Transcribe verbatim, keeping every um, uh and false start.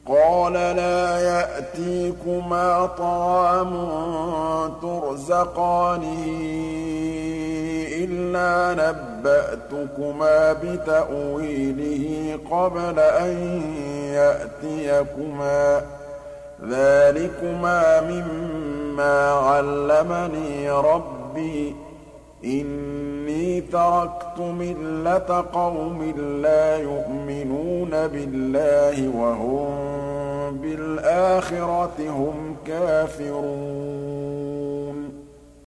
قَالَ لَا يَأْتِيكُمَا طَعَامٌ تُرْزَقَانِهِ إِلَّا نَبَّأْتُكُمَا بِتَأْوِيلِهِ قَبْلَ أَن يَأْتِيَكُمَا ۚ ذَٰلِكُمَا مِمَّا عَلَّمَنِي رَبِّي ۚ إِنِّي تَرَكْتُ مِلَّةَ قَوْمٍ لَّا يُؤْمِنُونَ بِاللَّهِ وَهُم بِالْآخِرَةِ هُمْ كَافِرُونَ